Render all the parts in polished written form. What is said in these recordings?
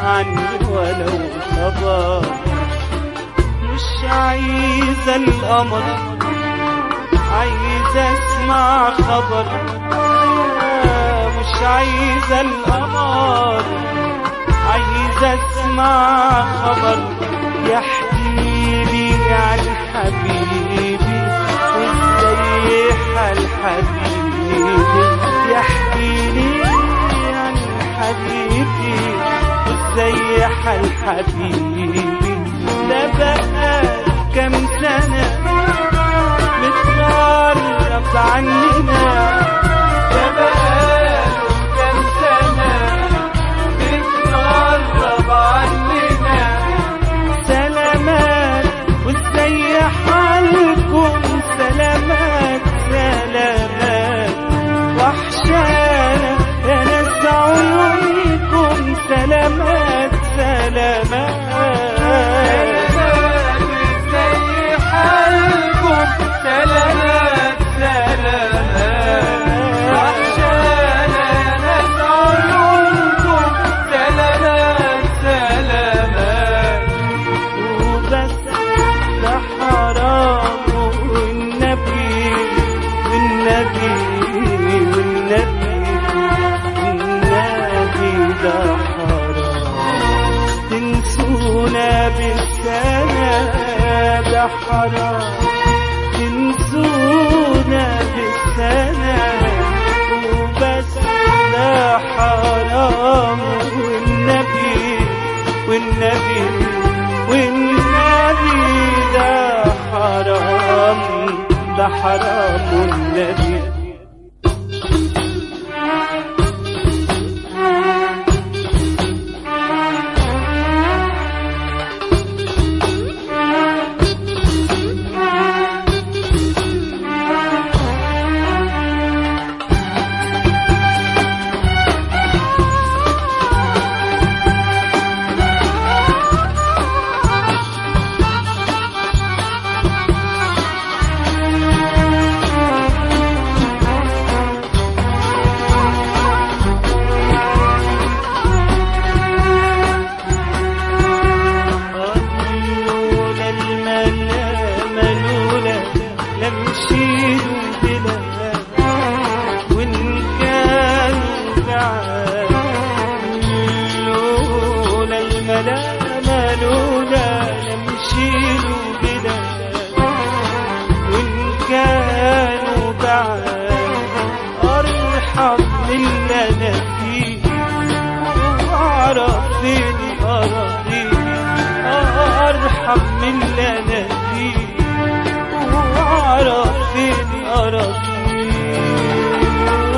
عني ولو خبر. مش عايزة القمر، عايزة اسمع خبر. مش عايزة القمر، عايزة اسمع خبر يحكيلي عن حبيبي وازاي حال حبيبي. يحكيلي عن حبيبي وازاي حال حبيبي. ده بقى كام سنة متغرب عننا، ده بقى كام سنة متغرب عننا. سلامات وازاي حالكم، سلامات سلامات وحشانا يا ناس عيونكم. سلامات سلامات سلامات سلامات وحشانا يا ناس عيونكم. سلامات سلامات وبس. ده حرام والنبي والنبي والنبي والنبي، ده حرام تنسونا بالسنة. ده حرام تنسونا بالسنة وبس. ده حرام والنبي والنبي والنبي، ده حرام، ده حرام والنبي. لولا نمشيلو بلا وإن كانوا بعاد. أرحم من اللي أنا فيه وأعرف فين أراضيه. أرحم من اللي أنا فيه وأعرف فين أراضيه.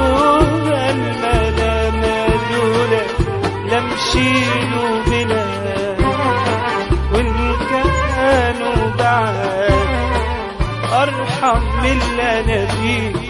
الملامة لولا لمشيلو بلا وإن كانوا بعاد. أرحم من اللي أنا فيه